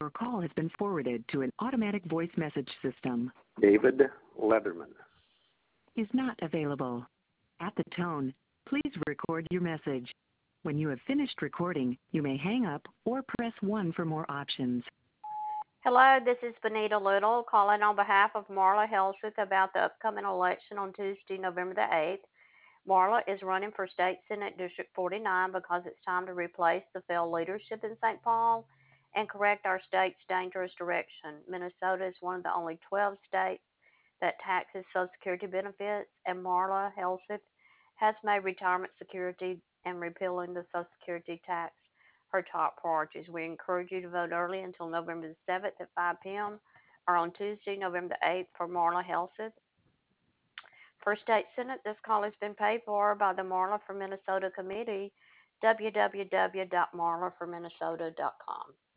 Your call has been forwarded to an automatic voice message system. David Leatherman Is not available. At the tone, please record your message. When you have finished recording, you may hang up or press 1 for more options. Hello, this is Benita Little calling on behalf of Marla Helseth about the upcoming election on Tuesday, November the 8th. Marla is running for State Senate District 49 because it's time to replace the failed leadership in St. Paul and correct our state's dangerous direction. Minnesota is one of the only 12 states that taxes Social Security benefits, and Marla Helseth has made retirement security and repealing the Social Security tax her top priorities. We encourage you to vote early until November the 7th at 5 p.m. or on Tuesday, November the 8th for Marla Helseth. For State Senate, this call has been paid for by the Marla for Minnesota Committee, www.marlaforminnesota.com.